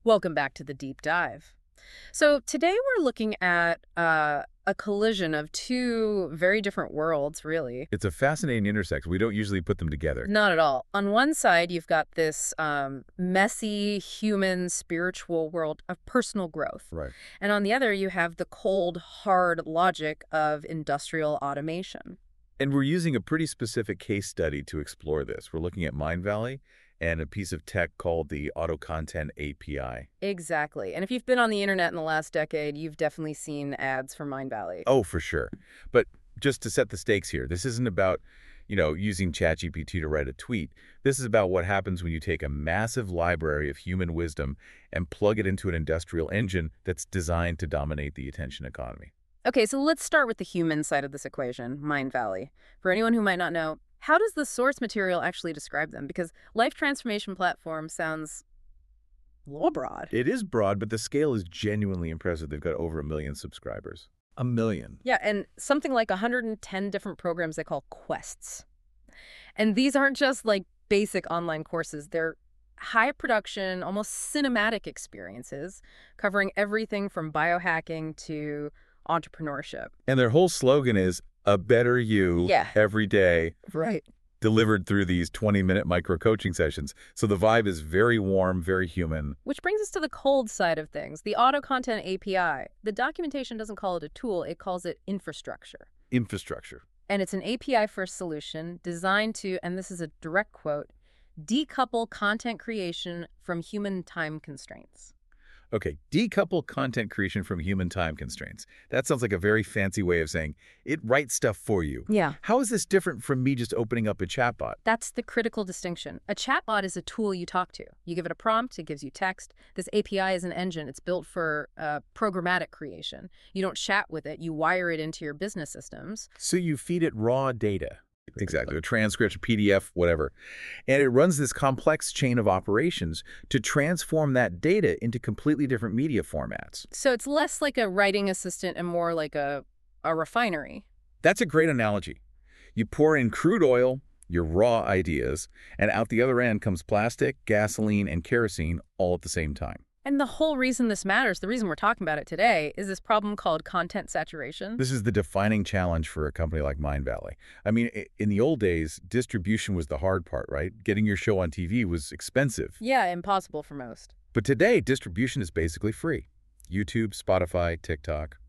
Welcome back to the deep dive. So today we're looking at a collision of two very different worlds, really. It's a fascinating intersection. We don't usually put them together. Not at all. On one side, you've got this messy, human, spiritual world of personal growth. Right. And on the other, you have the cold, hard logic of industrial automation. And we're using a pretty specific case study to explore this. We're looking at Mindvalley and a piece of tech called the Auto Content API. Exactly. And if you've been on the internet in the last decade, you've definitely seen ads for Mindvalley. Oh, for sure. But just to set the stakes here, this isn't about, using ChatGPT to write a tweet. This is about what happens when you take a massive library of human wisdom and plug it into an industrial engine that's designed to dominate the attention economy. Okay, so let's start with the human side of this equation, Mindvalley. For anyone who might not know, how does the source material actually describe them? Because life transformation platform sounds a little broad. It is broad, but the scale is genuinely impressive. They've got over 1 million subscribers. 1 million. Yeah, and something like 110 different programs they call quests. And these aren't just like basic online courses. They're high production, almost cinematic experiences covering everything from biohacking to entrepreneurship. And their whole slogan is a better you every day, Right. delivered through these 20-minute micro-coaching sessions. So the vibe is very warm, very human. Which brings us to the cold side of things, the Auto Content API. The documentation doesn't call it a tool, it calls it infrastructure. Infrastructure. And it's an API-first solution designed to, and this is a direct quote, decouple content creation from human time constraints. Okay, decouple content creation from human time constraints. That sounds like a very fancy way of saying it writes stuff for you. Yeah. How is this different from me just opening up a chatbot? That's the critical distinction. A chatbot is a tool you talk to. You give it a prompt, it gives you text. This API is an engine. It's built for programmatic creation. You don't chat with it. You wire it into your business systems. So you feed it raw data. Exactly, a transcript, a PDF, whatever. And it runs this complex chain of operations to transform that data into completely different media formats. So it's less like a writing assistant and more like a refinery. That's a great analogy. You pour in crude oil, your raw ideas, and out the other end comes plastic, gasoline, and kerosene all at the same time. And the whole reason this matters, the reason we're talking about it today, is this problem called content saturation. This is the defining challenge for a company like Mindvalley. I mean, in the old days, distribution was the hard part, right? Getting your show on TV was expensive. Yeah, impossible for most. But today, distribution is basically free. YouTube, Spotify, TikTok.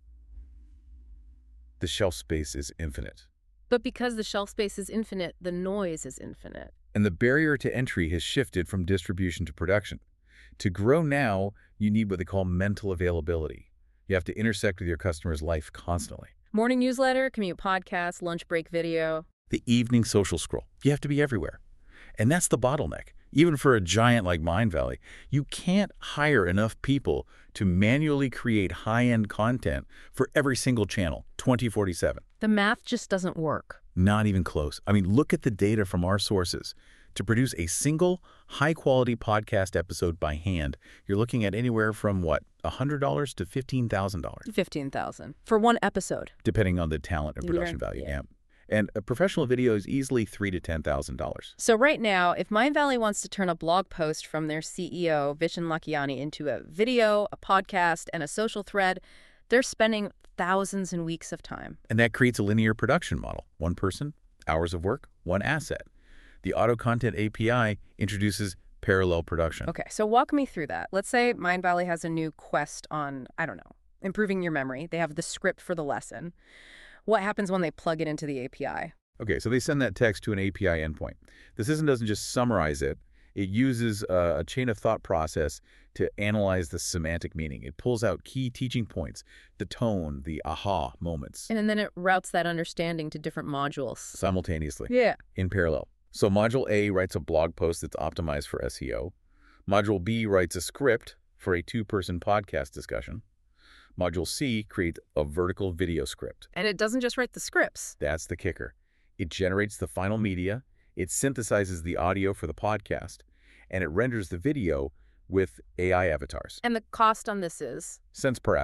The shelf space is infinite. But because the shelf space is infinite, the noise is infinite. And the barrier to entry has shifted from distribution to production. To grow now, you need what they call mental availability. You have to intersect with your customer's life constantly. Morning newsletter, commute podcast, lunch break video. The evening social scroll. You have to be everywhere. And that's the bottleneck. Even for a giant like Mindvalley, you can't hire enough people to manually create high-end content for every single channel, 24/7. The math just doesn't work. Not even close. I mean, look at the data from our sources. To produce a single high-quality podcast episode by hand, you're looking at anywhere from, $100 to $15,000. $15,000 for one episode. Depending on the talent and production value, yeah. And a professional video is easily $3,000 to $10,000. So right now, if Mindvalley wants to turn a blog post from their CEO, Vishen Lakhiani, into a video, a podcast, and a social thread, they're spending thousands and weeks of time. And that creates a linear production model. One person, hours of work, one asset. The Auto Content API introduces parallel production. Okay, so walk me through that. Let's say Mindvalley has a new quest on, improving your memory. They have the script for the lesson. What happens when they plug it into the API? Okay, so they send that text to an API endpoint. The system doesn't just summarize it. It uses a chain of thought process to analyze the semantic meaning. It pulls out key teaching points, the tone, the aha moments. And then it routes that understanding to different modules. Simultaneously. Yeah. In parallel. So Module A writes a blog post that's optimized for SEO. Module B writes a script for a 2-person podcast discussion. Module C creates a vertical video script. And it doesn't just write the scripts. That's the kicker. It generates the final media, it synthesizes the audio for the podcast, and it renders the video with AI avatars. And the cost on this is? Cents per asset.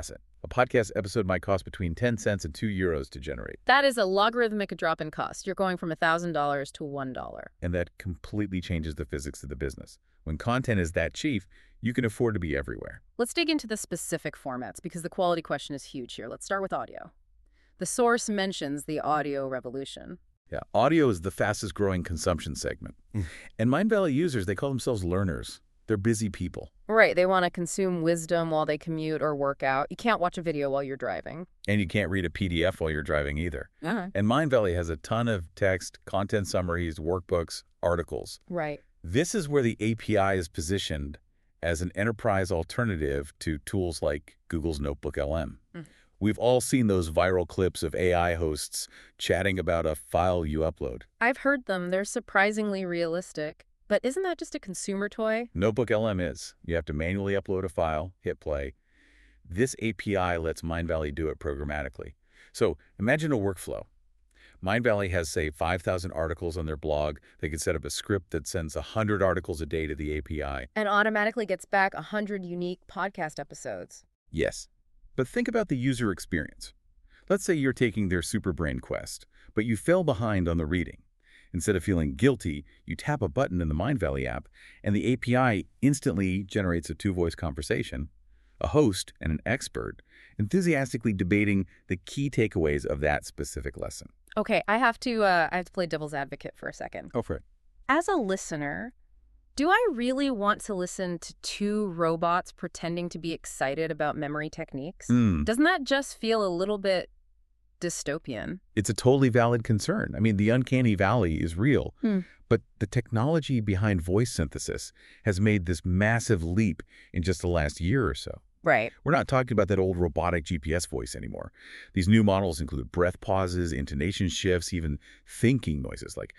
A podcast episode might cost between 10 cents and €2 to generate. That is a logarithmic drop in cost. You're going from $1,000 to $1. And that completely changes the physics of the business. When content is that cheap, you can afford to be everywhere. Let's dig into the specific formats because the quality question is huge here. Let's start with audio. The source mentions the audio revolution. Yeah, audio is the fastest growing consumption segment. And Mindvalley users, they call themselves learners. They're busy people. Right, they want to consume wisdom while they commute or work out. You can't watch a video while you're driving. And you can't read a PDF while you're driving either. Uh-huh. And Mindvalley has a ton of text, content summaries, workbooks, articles. Right. This is where the API is positioned as an enterprise alternative to tools like Google's Notebook LM. We've all seen those viral clips of AI hosts chatting about a file you upload. I've heard them. They're surprisingly realistic. But isn't that just a consumer toy? Notebook LM is. You have to manually upload a file, hit play. This API lets Mindvalley do it programmatically. So imagine a workflow. Mindvalley has, say, 5,000 articles on their blog. They could set up a script that sends 100 articles a day to the API. And automatically gets back 100 unique podcast episodes. Yes. But think about the user experience. Let's say you're taking their Superbrain quest, but you fell behind on the reading. Instead of feeling guilty, you tap a button in the Mindvalley app, and the API instantly generates a two-voice conversation, a host and an expert, enthusiastically debating the key takeaways of that specific lesson. Okay, I have to play devil's advocate for a second. Go for it. As a listener, do I really want to listen to two robots pretending to be excited about memory techniques? Doesn't that just feel a little bit dystopian? It's a totally valid concern. I mean, the uncanny valley is real, but the technology behind voice synthesis has made this massive leap in just the last year or so. Right. We're not talking about that old robotic GPS voice anymore. These new models include breath pauses, intonation shifts, even thinking noises like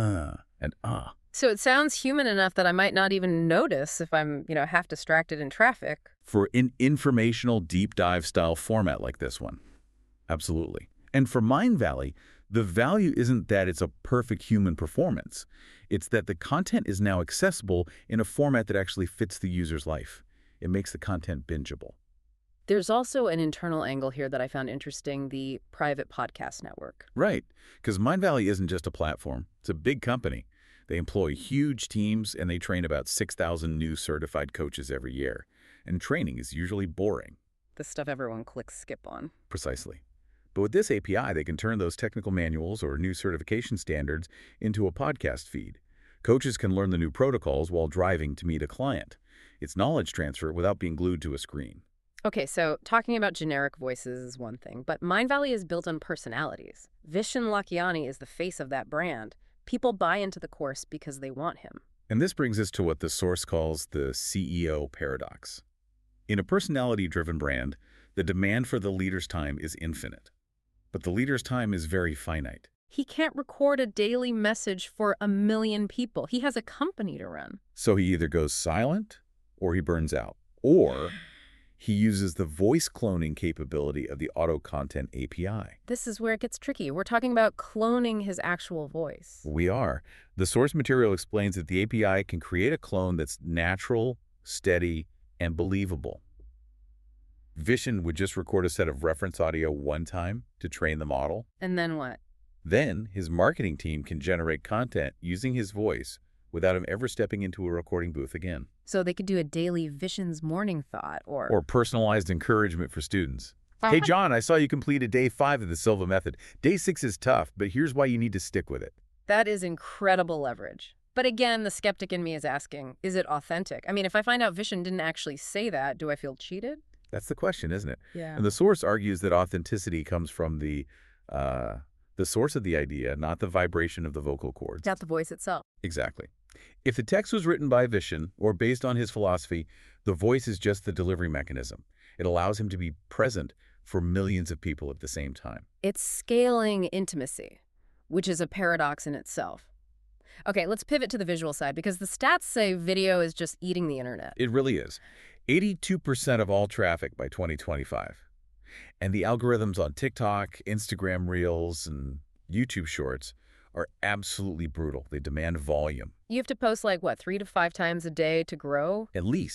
and ah. So it sounds human enough that I might not even notice if I'm, half distracted in traffic. For an informational deep dive style format like this one. Absolutely. And for Mindvalley, the value isn't that it's a perfect human performance. It's that the content is now accessible in a format that actually fits the user's life. It makes the content bingeable. There's also an internal angle here that I found interesting, the private podcast network. Right, because Mindvalley isn't just a platform. It's a big company. They employ huge teams, and they train about 6,000 new certified coaches every year. And training is usually boring. The stuff everyone clicks skip on. Precisely. But with this API, they can turn those technical manuals or new certification standards into a podcast feed. Coaches can learn the new protocols while driving to meet a client. It's knowledge transfer without being glued to a screen. Okay, so talking about generic voices is one thing, but Mindvalley is built on personalities. Vishen Lakhiani is the face of that brand. People buy into the course because they want him. And this brings us to what the source calls the CEO paradox. In a personality-driven brand, the demand for the leader's time is infinite. But the leader's time is very finite. He can't record a daily message for 1 million people. He has a company to run. So he either goes silent or he burns out. Or he uses the voice cloning capability of the Auto Content API. This is where it gets tricky. We're talking about cloning his actual voice. We are. The source material explains that the API can create a clone that's natural, steady, and believable. Vishen would just record a set of reference audio one time to train the model. And then what? Then his marketing team can generate content using his voice without him ever stepping into a recording booth again. So they could do a daily Vishen's morning thought or personalized encouragement for students. Hey, John, I saw you completed day 5 of the Silva method. Day 6 is tough, but here's why you need to stick with it. That is incredible leverage. But again, the skeptic in me is asking, is it authentic? I mean, if I find out Vishen didn't actually say that, do I feel cheated? That's the question, isn't it? Yeah. And the source argues that authenticity comes from the source of the idea, not the vibration of the vocal cords. Not the voice itself. Exactly. If the text was written by Vishen or based on his philosophy, the voice is just the delivery mechanism. It allows him to be present for millions of people at the same time. It's scaling intimacy, which is a paradox in itself. Okay, let's pivot to the visual side because the stats say video is just eating the internet. It really is. 82% of all traffic by 2025. And the algorithms on TikTok, Instagram Reels, and YouTube Shorts are absolutely brutal. They demand volume. You have to post like, what, 3 to 5 times a day to grow? At least.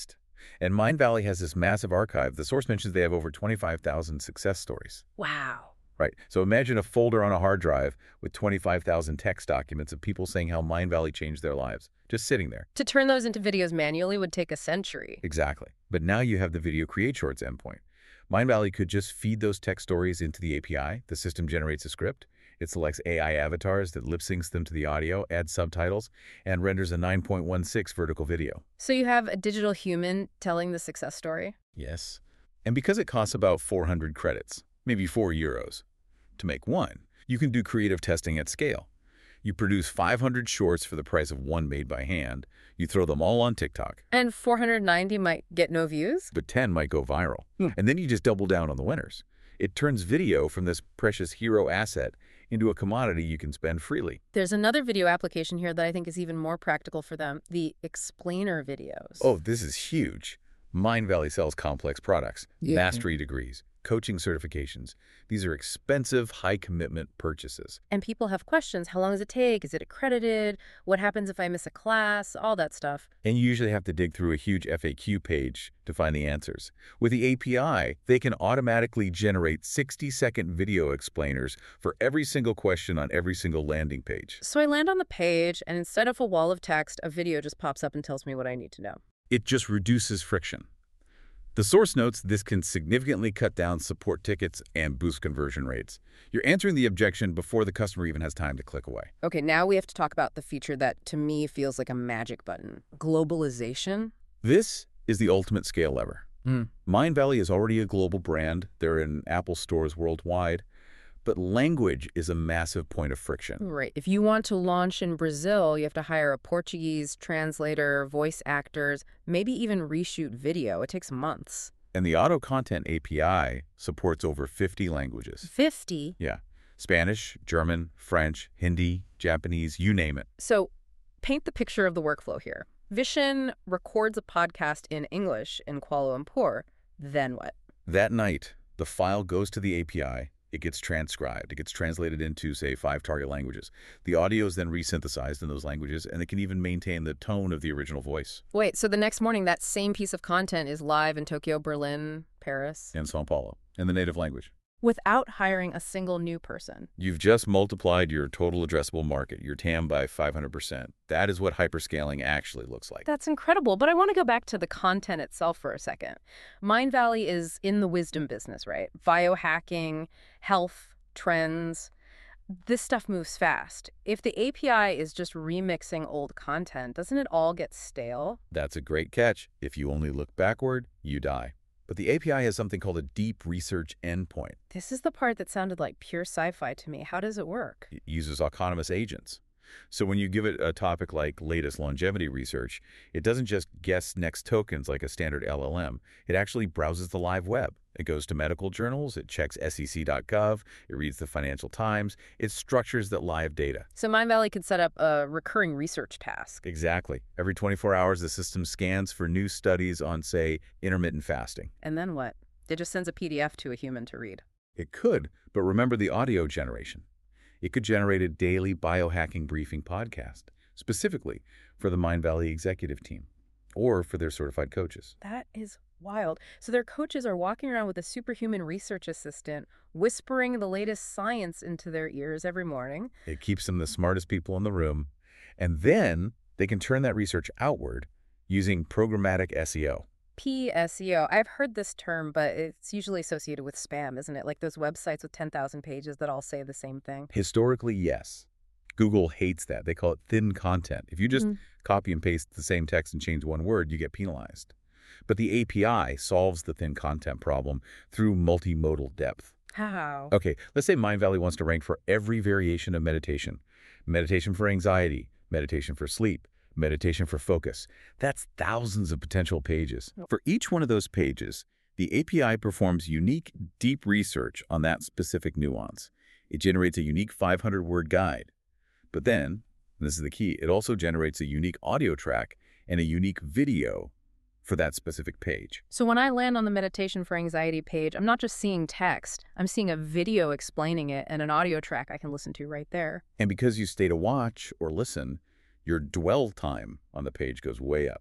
And Mindvalley has this massive archive. The source mentions they have over 25,000 success stories. Wow. Right. So imagine a folder on a hard drive with 25,000 text documents of people saying how Mindvalley changed their lives, just sitting there. To turn those into videos manually would take a century. Exactly. But now you have the Video Create Shorts endpoint. Mindvalley could just feed those text stories into the API. The system generates a script. It selects AI avatars that lip syncs them to the audio, adds subtitles, and renders a 9.16 vertical video. So you have a digital human telling the success story? Yes. And because it costs about 400 credits, maybe €4, to make one, you can do creative testing at scale. You produce 500 shorts for the price of one made by hand. You throw them all on TikTok. And 490 might get no views? But 10 might go viral. And then you just double down on the winners. It turns video from this precious hero asset into a commodity you can spend freely. There's another video application here that I think is even more practical for them, the explainer videos. Oh, this is huge. Mindvalley sells complex products, mastery degrees, coaching certifications. These are expensive, high-commitment purchases. And people have questions. How long does it take? Is it accredited? What happens if I miss a class? All that stuff. And you usually have to dig through a huge FAQ page to find the answers. With the API, they can automatically generate 60-second video explainers for every single question on every single landing page. So I land on the page, and instead of a wall of text, a video just pops up and tells me what I need to know. It just reduces friction. The source notes this can significantly cut down support tickets and boost conversion rates. You're answering the objection before the customer even has time to click away. Okay, now we have to talk about the feature that, to me, feels like a magic button. Globalization. This is the ultimate scale lever. Mindvalley is already a global brand. They're in Apple stores worldwide. But language is a massive point of friction. Right. If you want to launch in Brazil, you have to hire a Portuguese translator, voice actors, maybe even reshoot video. It takes months. And the Auto Content API supports over 50 languages. 50? Yeah. Spanish, German, French, Hindi, Japanese, you name it. So paint the picture of the workflow here. Vishen records a podcast in English in Kuala Lumpur. Then what? That night, the file goes to the API. It gets transcribed. It gets translated into, say, 5 target languages. The audio is then resynthesized in those languages, and it can even maintain the tone of the original voice. Wait, so the next morning, that same piece of content is live in Tokyo, Berlin, Paris? And Sao Paulo, in the native language. Without hiring a single new person. You've just multiplied your total addressable market, your TAM, by 500%. That is what hyperscaling actually looks like. That's incredible, but I want to go back to the content itself for a second. Mindvalley is in the wisdom business, right? Biohacking, health, trends. This stuff moves fast. If the API is just remixing old content, doesn't it all get stale? That's a great catch. If you only look backward, you die. But the API has something called a deep research endpoint. This is the part that sounded like pure sci-fi to me. How does it work? It uses autonomous agents. So when you give it a topic like latest longevity research, it doesn't just guess next tokens like a standard LLM. It actually browses the live web. It goes to medical journals, it checks sec.gov, it reads the Financial Times, it structures that live data. So Mindvalley could set up a recurring research task. Exactly. Every 24 hours, the system scans for new studies on, say, intermittent fasting. And then what? It just sends a PDF to a human to read. It could, but remember the audio generation. It could generate a daily biohacking briefing podcast, specifically for the Mindvalley executive team or for their certified coaches. That is wild. So their coaches are walking around with a superhuman research assistant, whispering the latest science into their ears every morning. It keeps them the smartest people in the room. And then they can turn that research outward using programmatic SEO. PSEO. I've heard this term, but it's usually associated with spam, isn't it? Like those websites with 10,000 pages that all say the same thing. Historically, yes. Google hates that. They call it thin content. If you just copy and paste the same text and change one word, you get penalized. But the API solves the thin content problem through multimodal depth. How? Okay, let's say Mindvalley wants to rank for every variation of meditation. Meditation for anxiety, meditation for sleep, meditation for focus. That's thousands of potential pages. For each one of those pages, the API performs unique, deep research on that specific nuance. It generates a unique 500-word guide. But then, and this is the key, it also generates a unique audio track and a unique video for that specific page. So when I land on the meditation for anxiety page, I'm not just seeing text. I'm seeing a video explaining it and an audio track I can listen to right there. And because you stay to watch or listen, your dwell time on the page goes way up.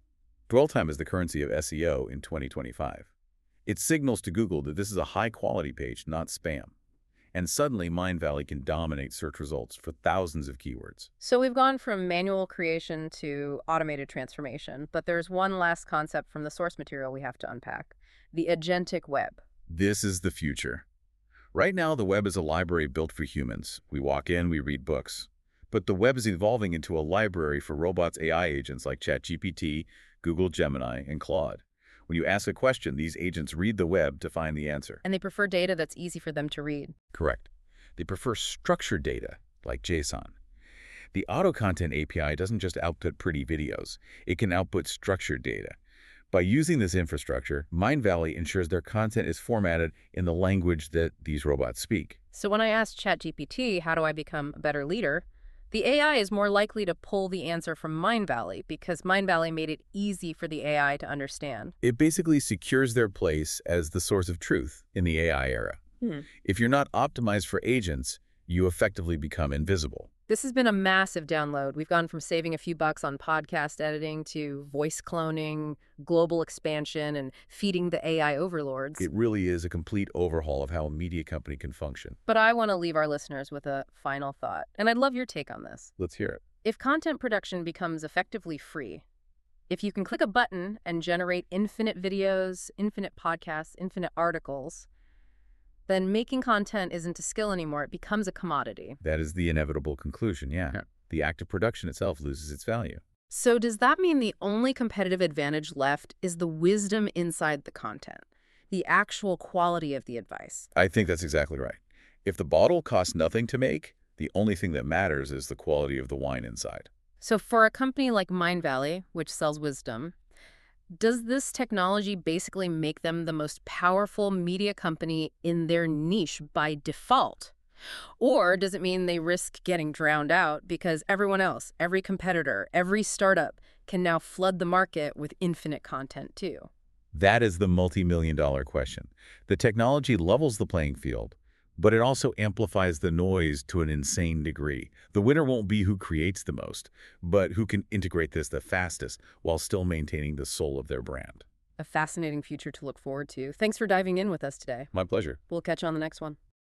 Dwell time is the currency of SEO in 2025. It signals to Google that this is a high-quality page, not spam. And suddenly, Mindvalley can dominate search results for thousands of keywords. So we've gone from manual creation to automated transformation, but there's one last concept from the source material we have to unpack: the agentic web. This is the future. Right now, the web is a library built for humans. We walk in, we read books. But the web is evolving into a library for robots, AI agents like ChatGPT, Google Gemini, and Claude. When you ask a question, these agents read the web to find the answer. And they prefer data that's easy for them to read. Correct. They prefer structured data, like JSON. The Auto Content API doesn't just output pretty videos. It can output structured data. By using this infrastructure, Mindvalley ensures their content is formatted in the language that these robots speak. So when I asked ChatGPT, how do I become a better leader, the AI is more likely to pull the answer from Mindvalley because Mindvalley made it easy for the AI to understand. It basically secures their place as the source of truth in the AI era. If you're not optimized for agents, you effectively become invisible. This has been a massive download. We've gone from saving a few bucks on podcast editing to voice cloning, global expansion, and feeding the AI overlords. It really is a complete overhaul of how a media company can function. But I want to leave our listeners with a final thought, and I'd love your take on this. Let's hear it. If content production becomes effectively free, if you can click a button and generate infinite videos, infinite podcasts, infinite articles, then making content isn't a skill anymore. It becomes a commodity. That is the inevitable conclusion, yeah. The act of production itself loses its value. So does that mean the only competitive advantage left is the wisdom inside the content, the actual quality of the advice? I think that's exactly right. If the bottle costs nothing to make, the only thing that matters is the quality of the wine inside. So for a company like Mindvalley, which sells wisdom, does this technology basically make them the most powerful media company in their niche by default? Or does it mean they risk getting drowned out because everyone else, every competitor, every startup can now flood the market with infinite content too? That is the multi-million-dollar question. The technology levels the playing field, but it also amplifies the noise to an insane degree. The winner won't be who creates the most, but who can integrate this the fastest while still maintaining the soul of their brand. A fascinating future to look forward to. Thanks for diving in with us today. My pleasure. We'll catch you on the next one.